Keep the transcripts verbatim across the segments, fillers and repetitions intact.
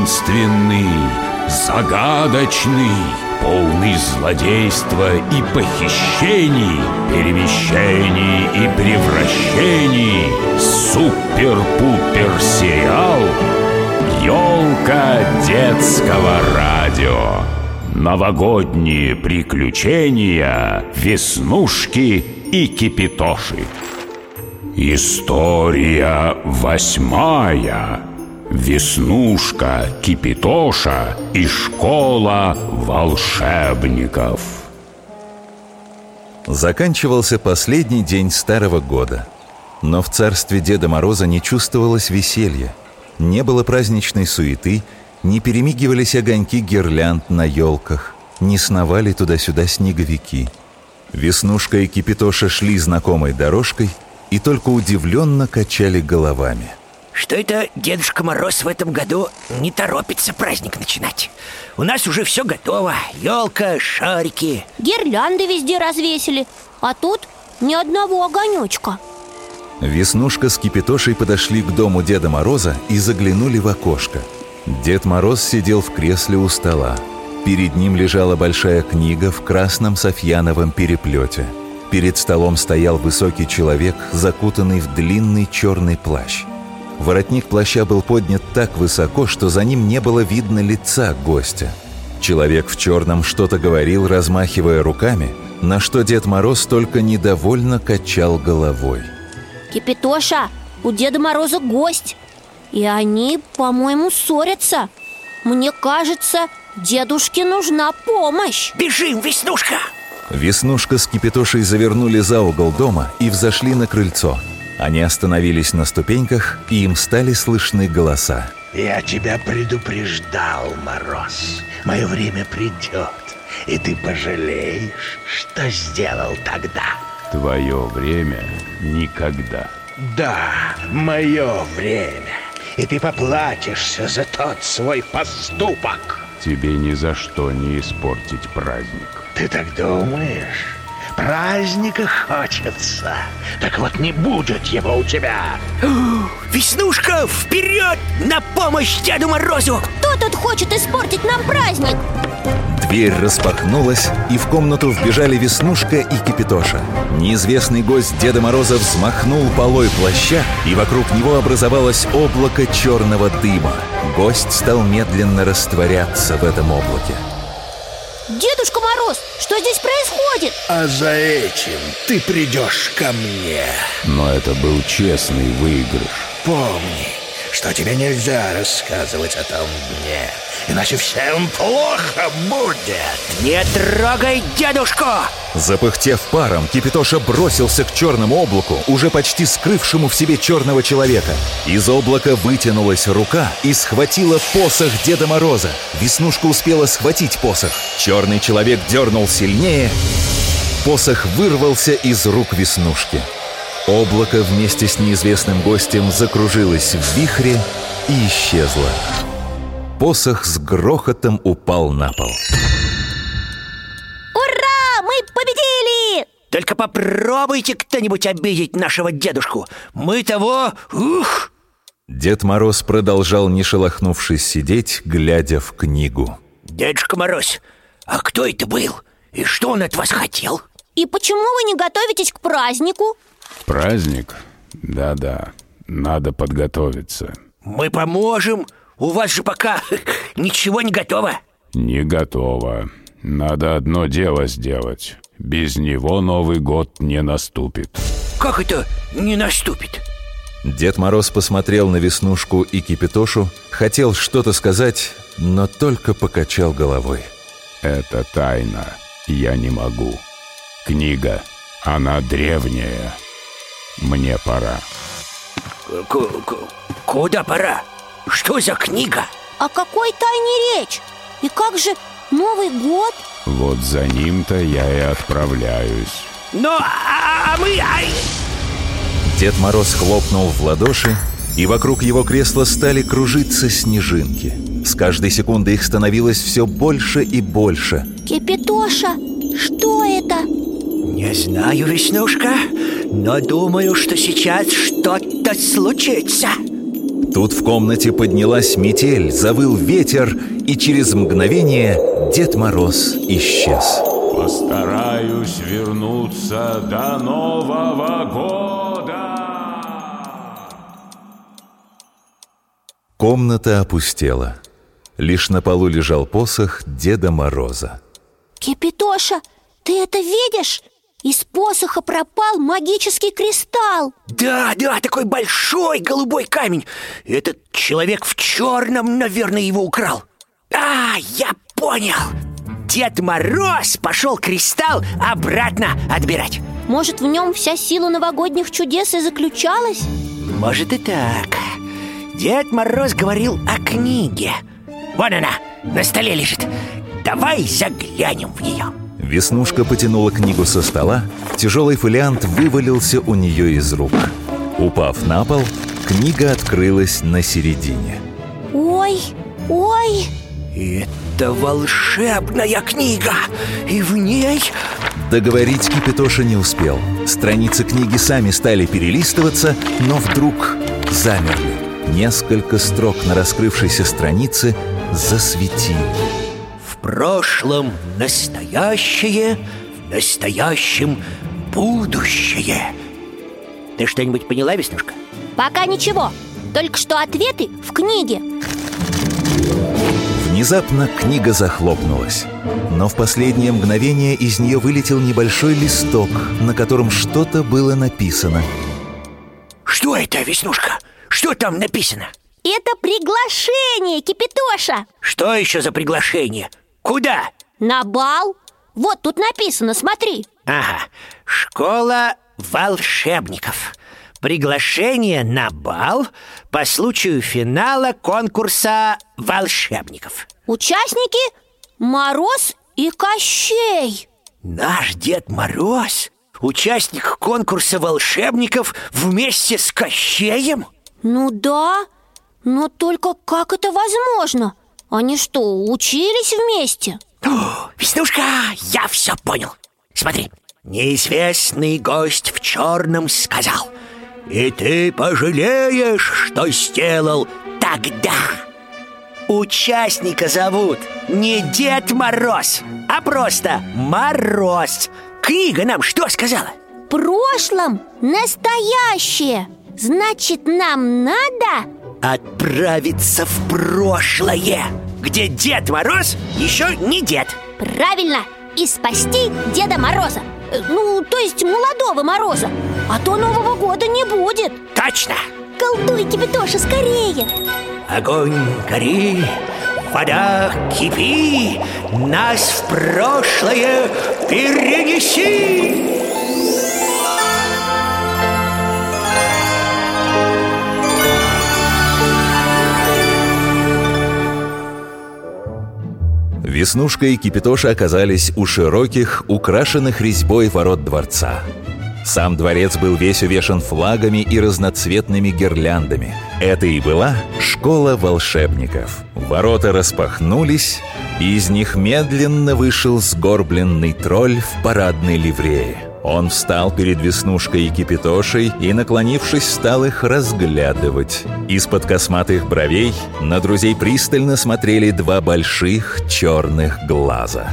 таинственный, загадочный, полный злодейства и похищений, перемещений и превращений, супер-пупер сериал «Ёлка детского радио». Новогодние приключения Веснушки и Кипитоши. История восьмая. Веснушка, Кипитоша и школа волшебников. Заканчивался последний день Старого года, но в царстве Деда Мороза не чувствовалось веселья, не было праздничной суеты, не перемигивались огоньки гирлянд на елках, не сновали туда-сюда снеговики. Веснушка и Кипитоша шли знакомой дорожкой и только удивленно качали головами. Что это Дедушка Мороз в этом году не торопится праздник начинать? У нас уже все готово. Елка, шарики. Гирлянды везде развесили, а тут ни одного огонечка. Веснушка с Кипитошей подошли к дому Деда Мороза и заглянули в окошко. Дед Мороз сидел в кресле у стола. Перед ним лежала большая книга в красном софьяновом переплете. Перед столом стоял высокий человек, закутанный в длинный черный плащ. Воротник плаща был поднят так высоко, что за ним не было видно лица гостя. Человек в черном что-то говорил, размахивая руками, на что Дед Мороз только недовольно качал головой. Кипитоша, у Деда Мороза гость, и они, по-моему, ссорятся. Мне кажется, дедушке нужна помощь. Бежим, Веснушка! Веснушка с Кипитошей завернули за угол дома и взошли на крыльцо. Они остановились на ступеньках, и им стали слышны голоса. Я тебя предупреждал, Мороз. Мое время придет, и ты пожалеешь, что сделал тогда. Твое время никогда. Да, мое время. И ты поплатишься за тот свой поступок. Тебе ни за что не испортить праздник. Ты так думаешь? Праздника хочется. Так вот не будет его у тебя. Веснушка, вперед! На помощь Деду Морозу! Кто тут хочет испортить нам праздник? Дверь распахнулась, и в комнату вбежали Веснушка и Кипитоша. Неизвестный гость Деда Мороза взмахнул полой плаща, и вокруг него образовалось облако черного дыма. Гость стал медленно растворяться в этом облаке. Дедушка Мороз, что здесь происходит? А за этим ты придешь ко мне. Но это был честный выигрыш. Помни, что тебе нельзя рассказывать о том дне, иначе всем плохо будет. Не трогай дедушку! Запыхтев паром, Кипитоша бросился к черному облаку, уже почти скрывшему в себе черного человека. Из облака вытянулась рука и схватила посох Деда Мороза. Веснушка успела схватить посох. Черный человек дернул сильнее. Посох вырвался из рук Веснушки. Облако вместе с неизвестным гостем закружилось в вихре и исчезло. Посох с грохотом упал на пол. Ура! Мы победили! Только попробуйте кто-нибудь обидеть нашего дедушку. Мы того... Ух! Дед Мороз продолжал, не шелохнувшись, сидеть, глядя в книгу. Дедушка Мороз, а кто это был? И что он от вас хотел? И почему вы не готовитесь к празднику? Праздник? Да-да, надо подготовиться. Мы поможем. У вас же пока ничего не готово. Не готово. Надо одно дело сделать. Без него Новый год не наступит. Как это не наступит? Дед Мороз посмотрел на Веснушку и Кипитошу, хотел что-то сказать, но только покачал головой. Это тайна. Я не могу. Книга, она древняя. Мне пора. К- Куда пора? Что за книга? О какой тайне речь? И как же Новый год? Вот за ним-то я и отправляюсь. Но а, а мы... Ай! Дед Мороз хлопнул в ладоши, и вокруг его кресла стали кружиться снежинки. С каждой секундой их становилось все больше и больше. Кипитоша, что это? Не знаю, Веснушка, но думаю, что сейчас что-то случится. Тут в комнате поднялась метель, завыл ветер, и через мгновение Дед Мороз исчез. Постараюсь вернуться до Нового года. Комната опустела. Лишь на полу лежал посох Деда Мороза. Кипитоша, ты это видишь? Из посоха пропал магический кристалл. Да, да, такой большой голубой камень. Этот человек в черном, наверное, его украл. А, я понял. Дед Мороз пошел кристалл обратно отбирать. Может, в нем вся сила новогодних чудес и заключалась? Может и так. Дед Мороз говорил о книге. Вон она, на столе лежит. Давай заглянем в нее. Веснушка потянула книгу со стола. Тяжелый фолиант вывалился у нее из рук. Упав на пол, книга открылась на середине. Ой, ой! Это волшебная книга, и в ней... Договорить Кипитоша не успел. Страницы книги сами стали перелистываться, но вдруг замерли. Несколько строк на раскрывшейся странице засветили. В прошлом настоящее, в настоящем будущее. Ты что-нибудь поняла, Веснушка? Пока ничего, только что ответы в книге. Внезапно книга захлопнулась, но в последнее мгновение из нее вылетел небольшой листок, на котором что-то было написано. Что это, Веснушка? Что там написано? Это приглашение, Кипитоша. Что еще за приглашение? Куда? На бал. Вот тут написано, смотри. Ага, школа волшебников. Приглашение на бал по случаю финала конкурса волшебников. Участники Мороз и Кощей. Наш Дед Мороз участник конкурса волшебников вместе с Кощеем? Ну да, но только как это возможно? Они что, учились вместе? О, Веснушка, я все понял. Смотри, неизвестный гость в черном сказал: и ты пожалеешь, что сделал тогда. Участника зовут не Дед Мороз, а просто Мороз. Книга нам что сказала? В прошлом настоящее. Значит, нам надо отправиться в прошлое, где Дед Мороз еще не дед. Правильно, и спасти Деда Мороза. Ну, то есть молодого Мороза. А то Нового года не будет. Точно. Колдуй, Кипитоша, скорее. Огонь гори, вода кипи, нас в прошлое перенеси. Веснушка и Кипитоша оказались у широких, украшенных резьбой ворот дворца. Сам дворец был весь увешан флагами и разноцветными гирляндами. Это и была школа волшебников. Ворота распахнулись, и из них медленно вышел сгорбленный тролль в парадной ливрее. Он встал перед Веснушкой и Кипитошей и, наклонившись, стал их разглядывать. Из-под косматых бровей на друзей пристально смотрели два больших черных глаза.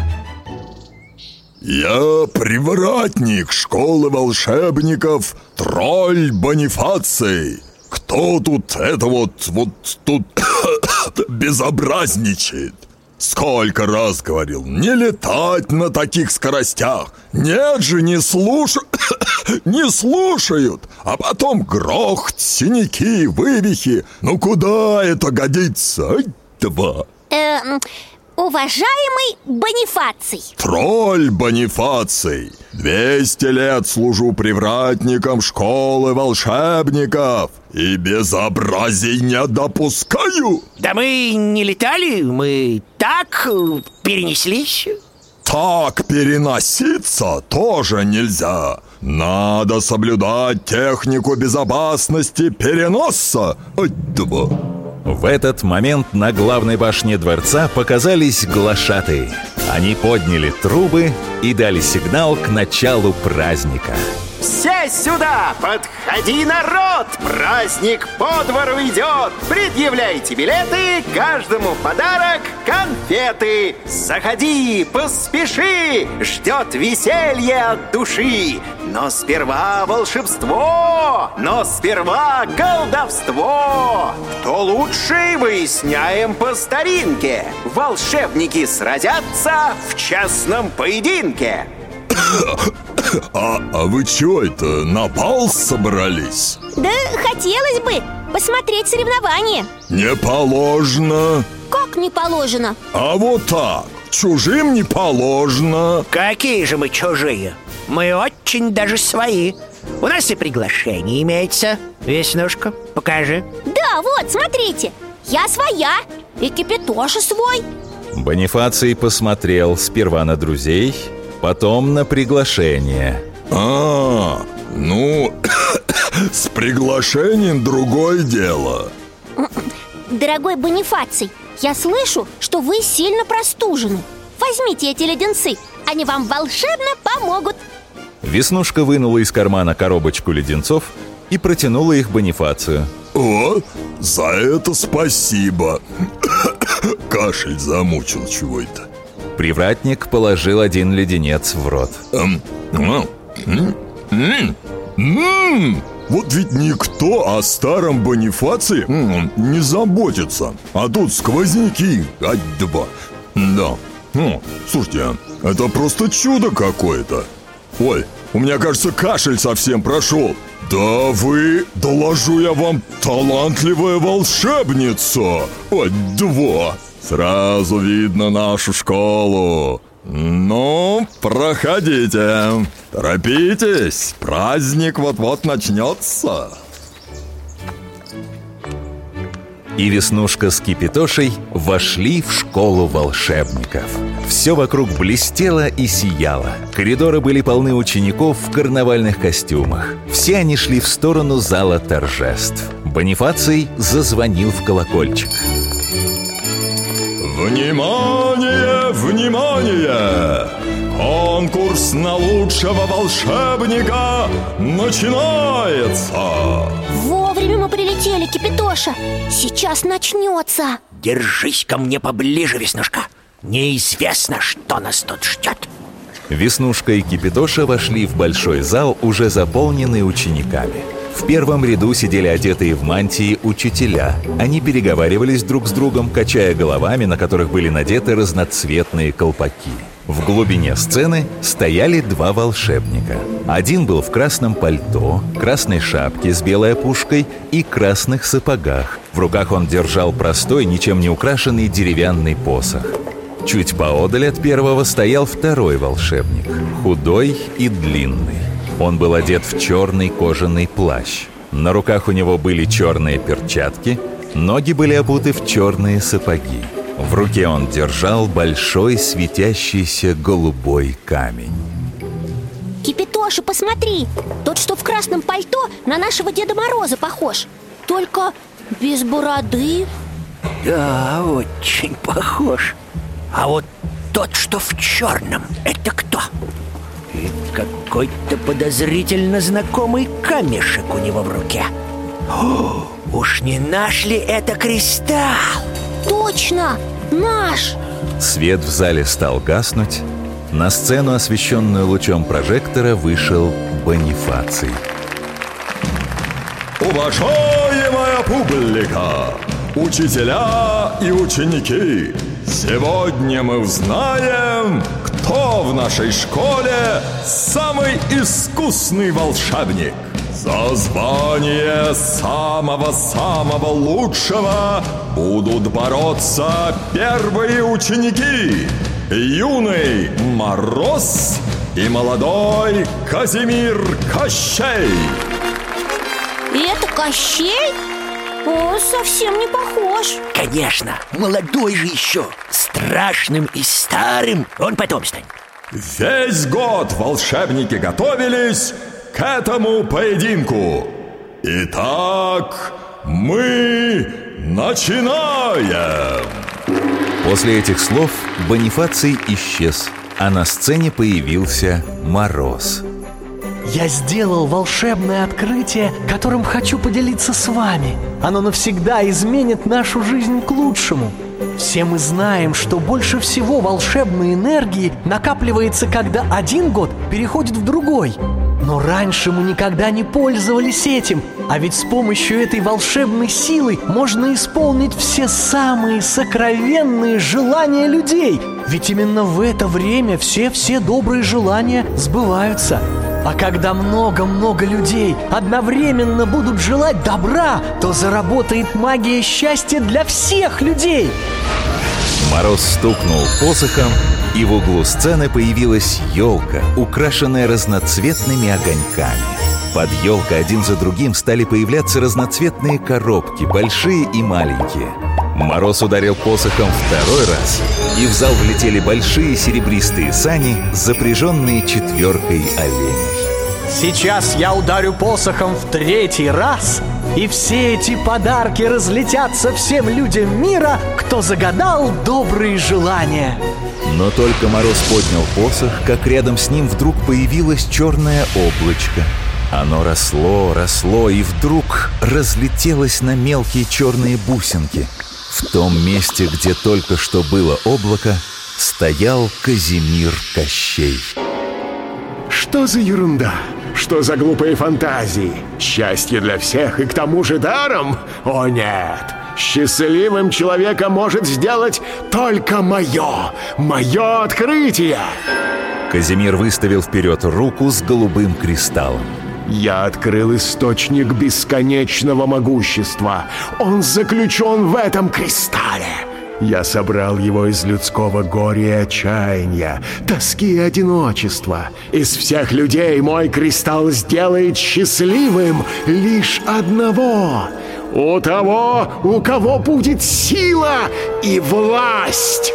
«Я привратник школы волшебников, тролль Бонифаций. Кто тут это вот, вот тут безобразничает? Сколько раз говорил, не летать на таких скоростях. Нет же, не слушают, не слушают. А потом грохот, синяки, вывихи. Ну куда это годится? Ай, два. Эм, уважаемый Бонифаций. Тролль Бонифаций. Двести лет служу привратником школы волшебников и безобразий не допускаю. Да мы не летали, мы так перенеслись. Так переноситься тоже нельзя. Надо соблюдать технику безопасности переноса. Ой, два. В этот момент на главной башне дворца показались глашатые. Они подняли трубы и дали сигнал к началу праздника. Все сюда! Подходи, народ! Праздник по двору идет! Предъявляйте билеты, каждому в подарок конфеты! Заходи, поспеши! Ждет веселье от души! Но сперва волшебство! Но сперва колдовство! Кто лучший, выясняем по старинке! Волшебники сразятся в честном поединке! А, а вы чё это, на бал собрались? Да хотелось бы посмотреть соревнования. Не положено. Как не положено? А вот так, чужим не положено. Какие же мы чужие? Мы очень даже свои. У нас и приглашение имеется. Веснушка, покажи. Да, вот, смотрите. Я своя, и Кипитоша свой. Бонифаций посмотрел сперва на друзей, потом на приглашение. А, ну, с приглашением другое дело. Дорогой Бонифаций, я слышу, что вы сильно простужены. Возьмите эти леденцы, они вам волшебно помогут. Веснушка вынула из кармана коробочку леденцов и протянула их Бонифацию. О, за это спасибо. Кашель замучил чего-то. Привратник положил один леденец в рот. Эм, м, м, м, м. Вот ведь никто о старом Бонифации м, не заботится. А тут сквозняки, ать-два. Да, ну, слушайте, это просто чудо какое-то. Ой, у меня, кажется, кашель совсем прошел. Да вы, доложу я вам, талантливая волшебница. Ать-два. Сразу видно нашу школу. Ну, проходите. Торопитесь, праздник вот-вот начнется. И Веснушка с Кипитошей вошли в школу волшебников. Все вокруг блестело и сияло. Коридоры были полны учеников в карнавальных костюмах. Все они шли в сторону зала торжеств. Бонифаций зазвонил в колокольчик. Внимание, внимание! Конкурс на лучшего волшебника начинается! Вовремя мы прилетели, Кипитоша. Сейчас начнется. Держись ко мне поближе, Веснушка. Неизвестно, что нас тут ждет. Веснушка и Кипитоша вошли в большой зал, уже заполненный учениками. В первом ряду сидели одетые в мантии учителя. Они переговаривались друг с другом, качая головами, на которых были надеты разноцветные колпаки. В глубине сцены стояли два волшебника. Один был в красном пальто, красной шапке с белой опушкой и красных сапогах. В руках он держал простой, ничем не украшенный деревянный посох. Чуть поодаль от первого стоял второй волшебник, худой и длинный. Он был одет в черный кожаный плащ. На руках у него были черные перчатки, ноги были обуты в черные сапоги. В руке он держал большой светящийся голубой камень. Кипитоша, посмотри, тот, что в красном пальто, на нашего Деда Мороза похож. Только без бороды. Да, очень похож. А вот тот, что в черном, это кто? И какой-то подозрительно знакомый камешек у него в руке. О, уж не наш ли это кристалл? Точно, наш! Свет в зале стал гаснуть. На сцену, освещенную лучом прожектора, вышел Бонифаций. Уважаемая публика, учителя и ученики, сегодня мы узнаем, кто в нашей школе самый искусный волшебник. За звание самого-самого лучшего будут бороться первые ученики: юный Мороз и молодой Казимир Кощей. И это Кощей? О, совсем не похож. Конечно, молодой же еще. Страшным и старым он потом станет. Весь год волшебники готовились к этому поединку. Итак, мы начинаем! После этих слов Бонифаций исчез, а на сцене появился Мороз. Я сделал волшебное открытие, которым хочу поделиться с вами. Оно навсегда изменит нашу жизнь к лучшему. Все мы знаем, что больше всего волшебной энергии накапливается, когда один год переходит в другой. Но раньше мы никогда не пользовались этим. А ведь с помощью этой волшебной силы можно исполнить все самые сокровенные желания людей. Ведь именно в это время все-все добрые желания сбываются. А когда много-много людей одновременно будут желать добра, то заработает магия счастья для всех людей. Мороз стукнул посохом, и в углу сцены появилась елка, украшенная разноцветными огоньками. Под елкой один за другим стали появляться разноцветные коробки, большие и маленькие. Мороз ударил посохом второй раз, и в зал влетели большие серебристые сани, запряженные четверкой оленей. Сейчас я ударю посохом в третий раз, и все эти подарки разлетятся всем людям мира, кто загадал добрые желания. Но только Мороз поднял посох, как рядом с ним вдруг появилось черное облачко. Оно росло, росло и вдруг разлетелось на мелкие черные бусинки. В том месте, где только что было облако, стоял Казимир Кощей. Что за ерунда? Что за глупые фантазии? Счастье для всех и к тому же даром? О нет! Счастливым человека может сделать только мое, мое открытие! Казимир выставил вперед руку с голубым кристаллом. Я открыл источник бесконечного могущества. Он заключен в этом кристалле. Я собрал его из людского горя и отчаяния, тоски и одиночества. Из всех людей мой кристалл сделает счастливым лишь одного. У того, у кого будет сила и власть.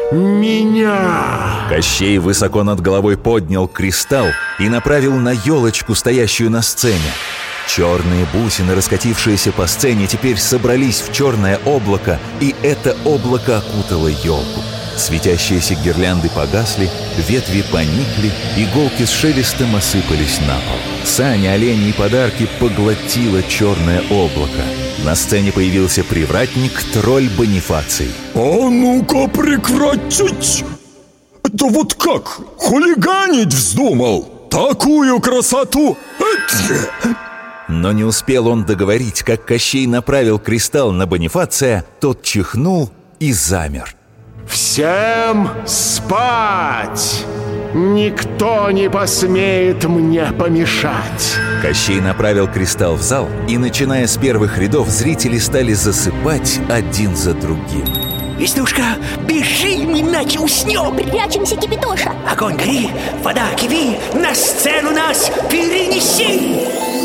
Меня! Кощей высоко над головой поднял кристалл и направил на елочку, стоящую на сцене. Черные бусины, раскатившиеся по сцене, теперь собрались в черное облако, и это облако окутало елку. Светящиеся гирлянды погасли, ветви поникли, иголки с шелестом осыпались на пол. Сани, олени и подарки поглотило черное облако. На сцене появился привратник, тролль Бонифаций. А ну-ка прекратить! Это вот как? Хулиганить вздумал? Такую красоту! Но не успел он договорить, как Кощей направил кристалл на Бонифация, тот чихнул и замер. Всем спать! Никто не посмеет мне помешать. Кощей направил кристалл в зал, и, начиная с первых рядов, зрители стали засыпать один за другим. Веснушка, бежим, иначе уснем. Прячемся, Кипитоша. Огонь гори, вода киви, на сцену нас перенеси.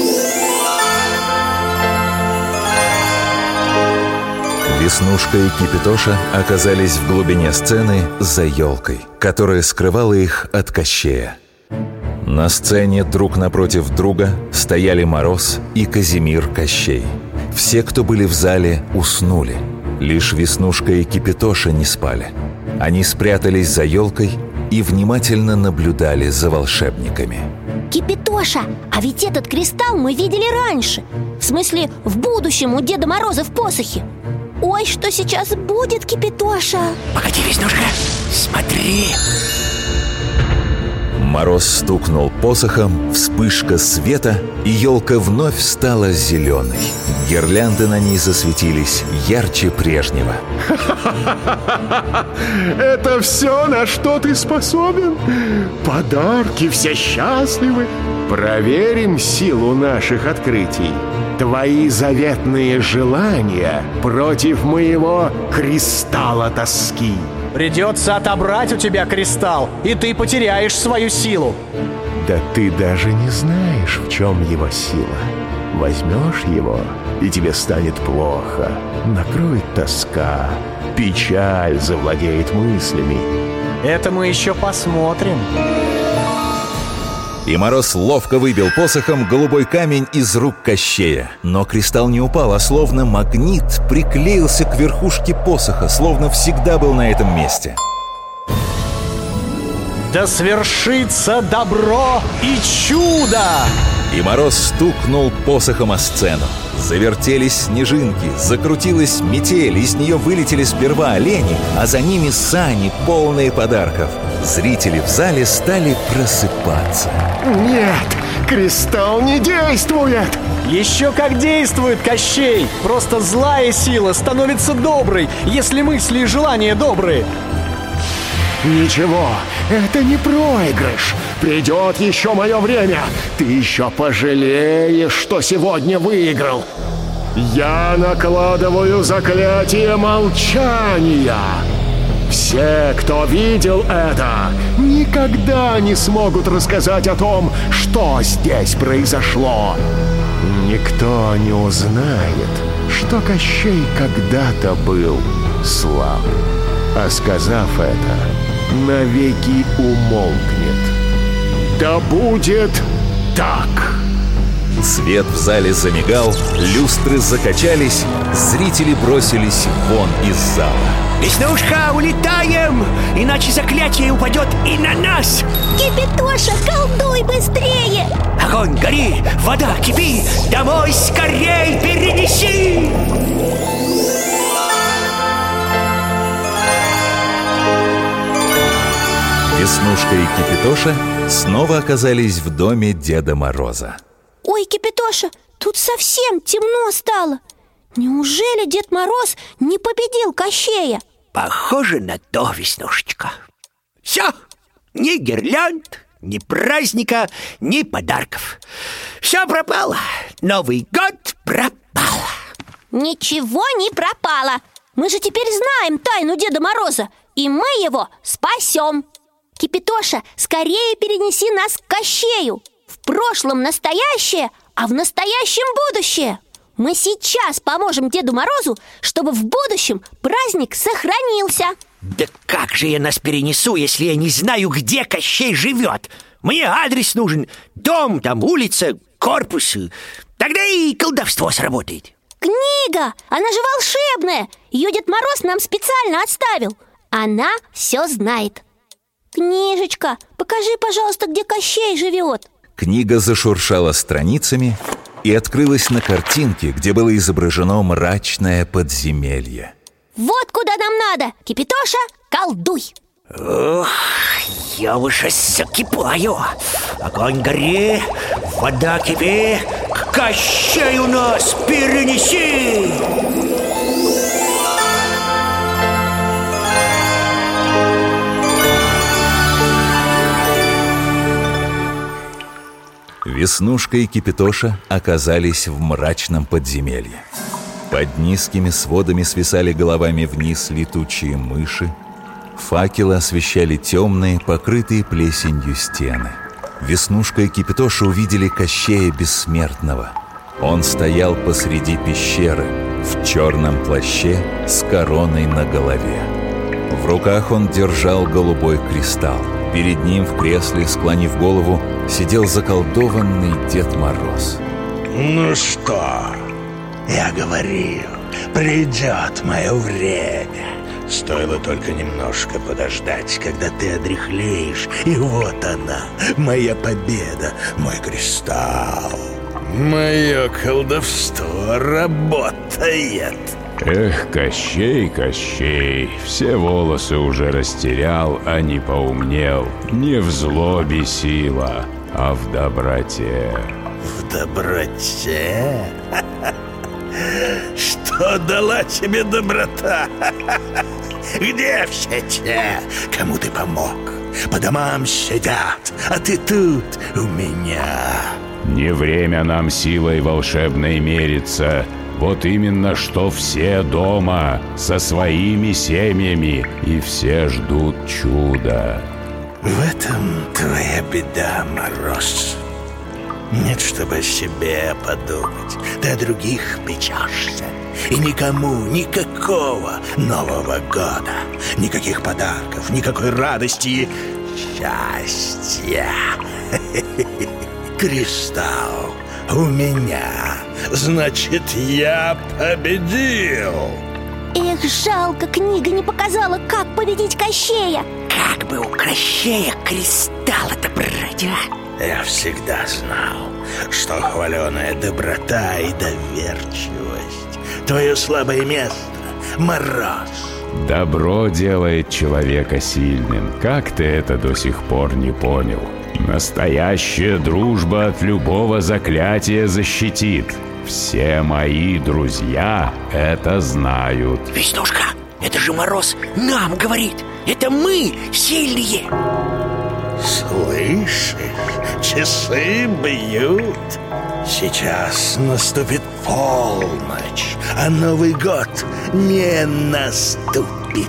Веснушка и Кипитоша оказались в глубине сцены за елкой, которая скрывала их от Кощея. На сцене друг напротив друга стояли Мороз и Казимир Кощей. Все, кто были в зале, уснули. Лишь Веснушка и Кипитоша не спали. Они спрятались за елкой и внимательно наблюдали за волшебниками. Кипитоша, а ведь этот кристалл мы видели раньше. В смысле, в будущем у Деда Мороза в посохе. Ой, что сейчас будет, Кипитоша? Погоди, Веснушка, смотри. Мороз стукнул посохом, вспышка света, и елка вновь стала зеленой. Гирлянды на ней засветились ярче прежнего. Это все, на что ты способен? Подарки, все счастливы. Проверим силу наших открытий. Твои заветные желания против моего кристалла тоски. Придется отобрать у тебя кристалл, и ты потеряешь свою силу. Да ты даже не знаешь, в чем его сила. Возьмешь его, и тебе станет плохо. Накроет тоска, печаль завладеет мыслями. Это мы еще посмотрим. И Мороз ловко выбил посохом голубой камень из рук Кощея. Но кристалл не упал, а словно магнит приклеился к верхушке посоха, словно всегда был на этом месте. Да свершится добро и чудо! И Мороз стукнул посохом о сцену. Завертелись снежинки, закрутилась метель, из нее вылетели сперва олени, а за ними сани, полные подарков. Зрители в зале стали просыпаться. Нет, кристалл не действует! Еще как действует, Кощей! Просто злая сила становится доброй, если мысли и желания добрые. Ничего, это не проигрыш. Придет еще мое время. Ты еще пожалеешь, что сегодня выиграл. Я накладываю заклятие молчания. Все, кто видел это, никогда не смогут рассказать о том, что здесь произошло. Никто не узнает, что Кощей когда-то был слаб. А сказав это, навеки умолкнет. Да будет так! Свет в зале замигал, люстры закачались, зрители бросились вон из зала. Веснушка, улетаем, иначе заклятие упадет и на нас. Кипитоша, колдуй быстрее! Огонь, гори, вода, кипи, домой скорей перенеси! Веснушка и Кипитоша снова оказались в доме Деда Мороза. Ой, Кипитоша, тут совсем темно стало. Неужели Дед Мороз не победил Кощея? Похоже на то, Веснушечка. Все, ни гирлянд, ни праздника, ни подарков. Все пропало. Новый год пропал. Ничего не пропало. Мы же теперь знаем тайну Деда Мороза, и мы его спасем. Кипитоша, скорее перенеси нас к Кощею. В прошлом настоящее, а в настоящем будущее. Мы сейчас поможем Деду Морозу, чтобы в будущем праздник сохранился. Да как же я нас перенесу, если я не знаю, где Кощей живет? Мне адрес нужен, дом, там улица, корпус. Тогда и колдовство сработает. Книга, она же волшебная. Ее Дед Мороз нам специально оставил. Она все знает. Книжечка, покажи, пожалуйста, где Кощей живет. Книга зашуршала страницами и открылась на картинке, где было изображено мрачное подземелье. Вот куда нам надо. Кипитоша, колдуй. Ох, я уже закипаю. Огонь гори, вода кипи, к Кощею нас перенеси. Веснушка и Кипитоша оказались в мрачном подземелье. Под низкими сводами свисали головами вниз летучие мыши. Факелы освещали темные, покрытые плесенью стены. Веснушка и Кипитоша увидели Кощея Бессмертного. Он стоял посреди пещеры, в черном плаще с короной на голове. В руках он держал голубой кристалл. Перед ним в кресле, склонив голову, сидел заколдованный Дед Мороз. Ну что, я говорил, придет мое время. Стоило только немножко подождать, когда ты одряхлеешь. И вот она, моя победа, мой кристалл. Мое колдовство работает. Эх, Кощей, Кощей, все волосы уже растерял, а не поумнел. Не в злобе сила, а в доброте. В доброте? Что дала тебе доброта? Где все те, кому ты помог? По домам сидят, а ты тут у меня. Не время нам силой волшебной мериться. Вот именно, что все дома, со своими семьями, и все ждут чуда. В этом твоя беда, Мороз. Нет, чтобы о себе подумать. Ты о других печешься. И никому никакого Нового года. Никаких подарков, никакой радости и счастья. Кристалл у меня, значит, я победил. Эх, жалко, книга не показала, как победить Кощея. Как бы у Кощея кристалл отобрать, а? Я всегда знал, что хваленая доброта и доверчивость — твое слабое место, Мороз. Добро делает человека сильным. Как ты это до сих пор не понял? Настоящая дружба от любого заклятия защитит. Все мои друзья это знают. Веснушка, это же Мороз нам говорит. Это мы сильные. Слышишь, часы бьют. Сейчас наступит полночь, а Новый год не наступит.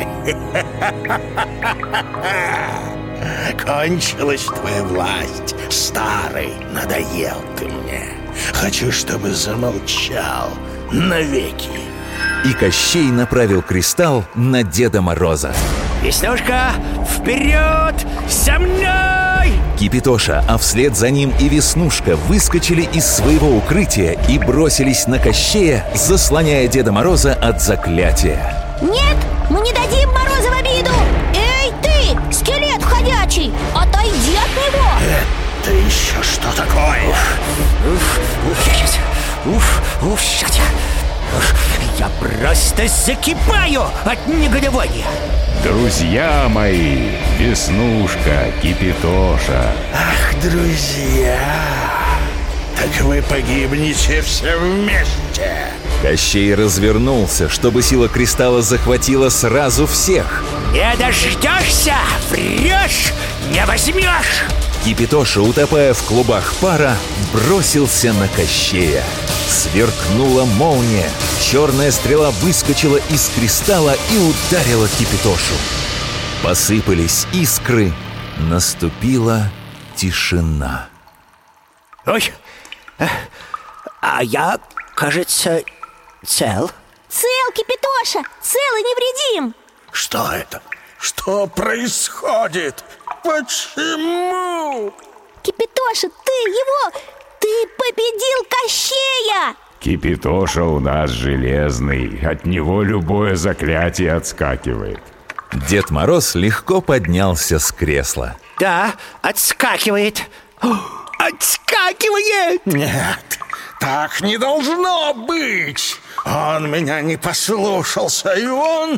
Кончилась твоя власть, старый, надоел ты мне. Хочу, чтобы замолчал навеки. И Кощей направил кристалл на Деда Мороза. Веснушка, вперед! За мной! Кипитоша, а вслед за ним и Веснушка выскочили из своего укрытия и бросились на Кощея, заслоняя Деда Мороза от заклятия. Нет, мы не дадим Мороза в обиду! Эй, ты, скелет ходячий, отойди от него! Это еще что такое? Уф, уф, я сейчас, уф, уф, сейчас я, уф, я просто закипаю от негодования. Друзья мои, Веснушка, Кипитоша. Ах, друзья, так вы погибнете все вместе. Кощей развернулся, чтобы сила кристалла захватила сразу всех. Не дождешься, врешь, не возьмешь. Кипитоша, утопая в клубах пара, бросился на Кощея. Сверкнула молния. Черная стрела выскочила из кристалла и ударила Кипитошу. Посыпались искры. Наступила тишина. Ой, а я, кажется, цел. Цел, Кипитоша, цел и невредим. Что это? Что происходит? Почему? Кипитоша, ты его... Ты победил Кощея! Кипитоша у нас железный. От него любое заклятие отскакивает. Дед Мороз легко поднялся с кресла. Да, отскакивает. Отскакивает! Нет, так не должно быть. Он меня не послушался, и он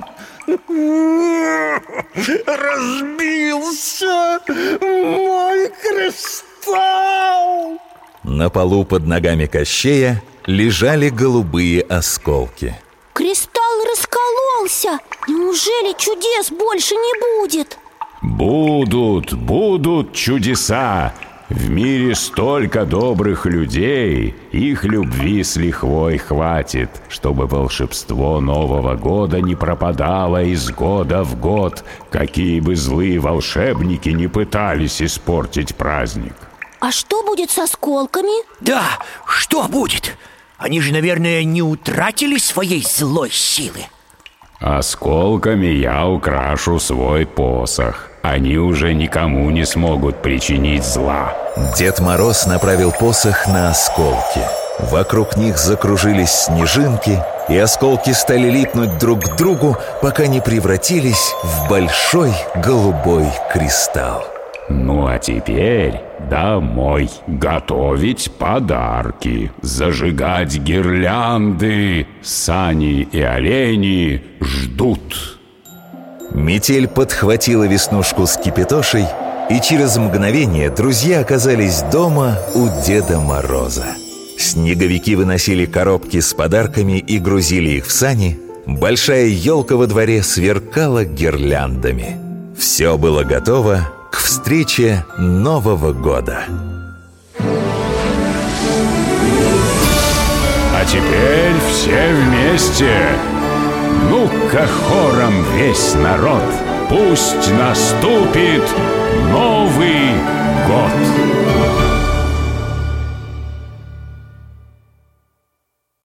разбился мой кристалл. На полу под ногами Кощея лежали голубые осколки. Кристалл раскололся. Неужели чудес больше не будет? Будут, будут чудеса. В мире столько добрых людей, их любви с лихвой хватит, чтобы волшебство Нового года не пропадало из года в год, какие бы злые волшебники не пытались испортить праздник. А что будет с осколками? Да, что будет? Они же, наверное, не утратили своей злой силы. Осколками я украшу свой посох. Они уже никому не смогут причинить зла. Дед Мороз направил посох на осколки. Вокруг них закружились снежинки, и осколки стали липнуть друг к другу, пока не превратились в большой голубой кристалл. Ну а теперь домой. Готовить подарки, зажигать гирлянды. Сани и олени ждут. Метель подхватила Веснушку с Кипитошей, и через мгновение друзья оказались дома у Деда Мороза. Снеговики выносили коробки с подарками и грузили их в сани. Большая елка во дворе сверкала гирляндами. Все было готово к встрече Нового года. А теперь все вместе. Ну-ка хором весь народ, пусть наступит Новый год.